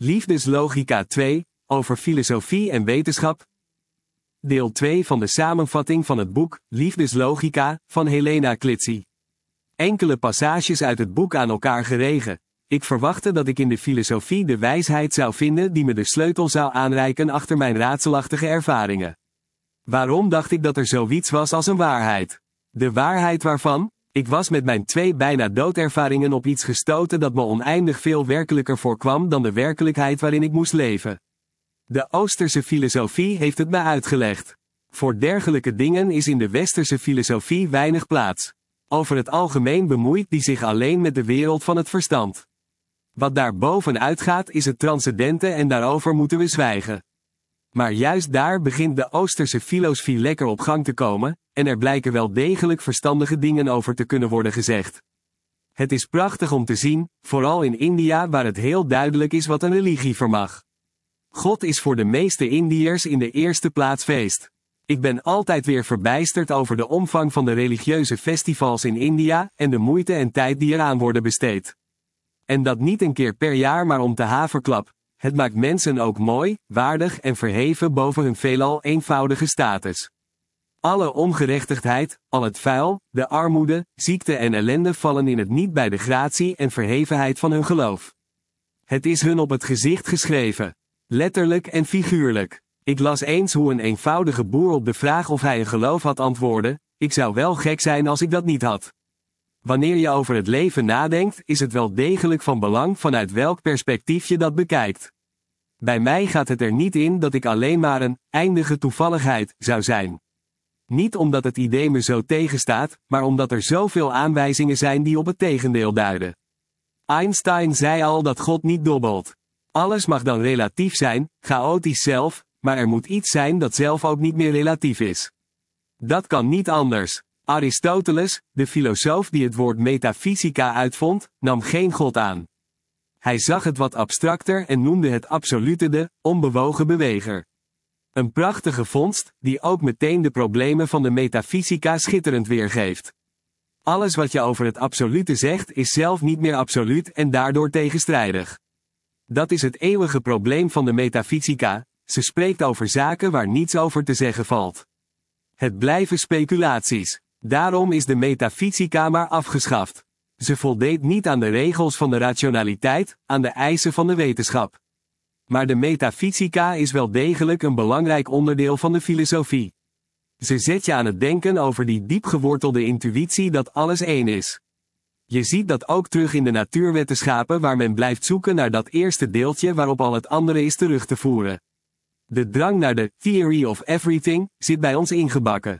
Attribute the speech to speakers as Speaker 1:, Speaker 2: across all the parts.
Speaker 1: Liefdeslogica 2, over filosofie en wetenschap. Deel 2 van de samenvatting van het boek Liefdeslogica van Helena Klitsy. Enkele passages uit het boek aan elkaar geregen. Ik verwachtte dat ik in de filosofie de wijsheid zou vinden die me de sleutel zou aanreiken achter mijn raadselachtige ervaringen. Waarom dacht ik dat er zoiets was als een waarheid? De waarheid waarvan? Ik was met mijn 2 bijna doodervaringen op iets gestoten dat me oneindig veel werkelijker voorkwam dan de werkelijkheid waarin ik moest leven. De Oosterse filosofie heeft het me uitgelegd. Voor dergelijke dingen is in de Westerse filosofie weinig plaats. Over het algemeen bemoeit die zich alleen met de wereld van het verstand. Wat daar bovenuit gaat is het transcendente en daarover moeten we zwijgen. Maar juist daar begint de Oosterse filosofie lekker op gang te komen, en er blijken wel degelijk verstandige dingen over te kunnen worden gezegd. Het is prachtig om te zien, vooral in India waar het heel duidelijk is wat een religie vermag. God is voor de meeste Indiërs in de eerste plaats feest. Ik ben altijd weer verbijsterd over de omvang van de religieuze festivals in India en de moeite en tijd die eraan worden besteed. En dat niet een keer per jaar maar om te haverklap. Het maakt mensen ook mooi, waardig en verheven boven hun veelal eenvoudige status. Alle ongerechtigheid, al het vuil, de armoede, ziekte en ellende vallen in het niet bij de gratie en verhevenheid van hun geloof. Het is hun op het gezicht geschreven. Letterlijk en figuurlijk. Ik las eens hoe een eenvoudige boer op de vraag of hij een geloof had antwoordde: ik zou wel gek zijn als ik dat niet had. Wanneer je over het leven nadenkt, is het wel degelijk van belang vanuit welk perspectief je dat bekijkt. Bij mij gaat het er niet in dat ik alleen maar een eindige toevalligheid zou zijn. Niet omdat het idee me zo tegenstaat, maar omdat er zoveel aanwijzingen zijn die op het tegendeel duiden. Einstein zei al dat God niet dobbelt. Alles mag dan relatief zijn, chaotisch zelf, maar er moet iets zijn dat zelf ook niet meer relatief is. Dat kan niet anders. Aristoteles, de filosoof die het woord metafysica uitvond, nam geen God aan. Hij zag het wat abstracter en noemde het absolute de onbewogen beweger. Een prachtige vondst, die ook meteen de problemen van de metafysica schitterend weergeeft. Alles wat je over het absolute zegt is zelf niet meer absoluut en daardoor tegenstrijdig. Dat is het eeuwige probleem van de metafysica, ze spreekt over zaken waar niets over te zeggen valt. Het blijven speculaties. Daarom is de metafysica maar afgeschaft. Ze voldeed niet aan de regels van de rationaliteit, aan de eisen van de wetenschap. Maar de metafysica is wel degelijk een belangrijk onderdeel van de filosofie. Ze zet je aan het denken over die diepgewortelde intuïtie dat alles één is. Je ziet dat ook terug in de natuurwetenschappen waar men blijft zoeken naar dat eerste deeltje waarop al het andere is terug te voeren. De drang naar de theory of everything zit bij ons ingebakken.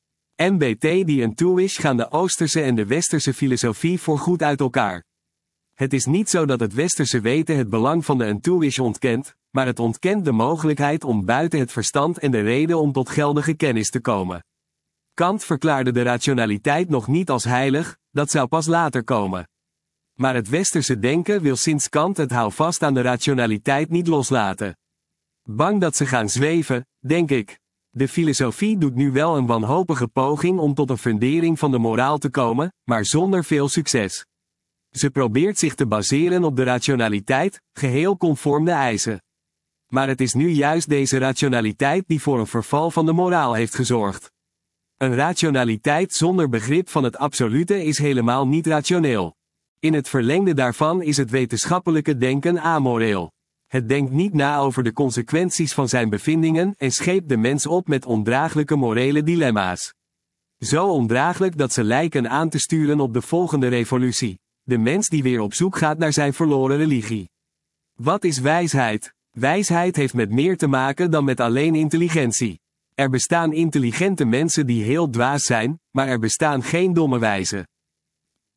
Speaker 1: MBT die en Tuish gaan de Oosterse en de Westerse filosofie voorgoed uit elkaar. Het is niet zo dat het Westerse weten het belang van de Entuish ontkent, maar het ontkent de mogelijkheid om buiten het verstand en de reden om tot geldige kennis te komen. Kant verklaarde de rationaliteit nog niet als heilig, dat zou pas later komen. Maar het Westerse denken wil sinds Kant het houvast aan de rationaliteit niet loslaten. Bang dat ze gaan zweven, denk ik. De filosofie doet nu wel een wanhopige poging om tot een fundering van de moraal te komen, maar zonder veel succes. Ze probeert zich te baseren op de rationaliteit, geheel conform de eisen. Maar het is nu juist deze rationaliteit die voor een verval van de moraal heeft gezorgd. Een rationaliteit zonder begrip van het absolute is helemaal niet rationeel. In het verlengde daarvan is het wetenschappelijke denken amoreel. Het denkt niet na over de consequenties van zijn bevindingen en scheept de mens op met ondraaglijke morele dilemma's. Zo ondraaglijk dat ze lijken aan te sturen op de volgende revolutie. De mens die weer op zoek gaat naar zijn verloren religie. Wat is wijsheid? Wijsheid heeft met meer te maken dan met alleen intelligentie. Er bestaan intelligente mensen die heel dwaas zijn, maar er bestaan geen domme wijzen.